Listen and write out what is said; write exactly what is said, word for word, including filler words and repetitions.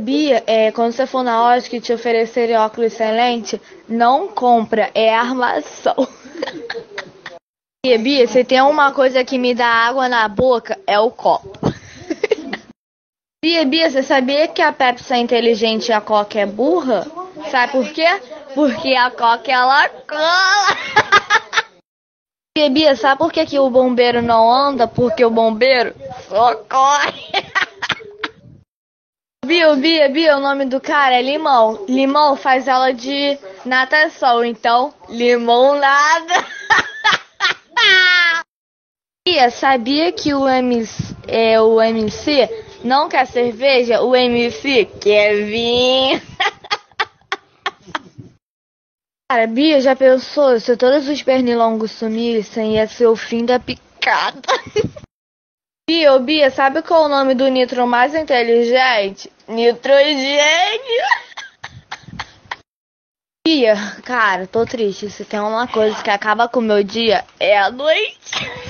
Bia, é, quando você for na ótica e te oferecerem óculos sem lente, não compra, é armação. Bia, Bia, se tem uma coisa que me dá água na boca, é o copo. Bia, Bia, você sabia que a Pepsi é inteligente e a Coca é burra? Sabe por quê? Porque a Coca ela cola. Bia, Bia, sabe por que, que o bombeiro não anda? Porque o bombeiro só corre. Bia, Bia, Bia, o nome do cara é Limão. Limão faz aula de natação, então limão nada. Bia, sabia que o M C, é, o M C não quer cerveja? O M C quer vinho. Cara, Bia, já pensou se todos os pernilongos sumissem, ia ser o fim da picada. Bia, ô, Bia, sabe qual é o nome do nitro mais inteligente? Nitrogênio. Bia, cara, tô triste. Se tem uma coisa que acaba com o meu dia, é a noite.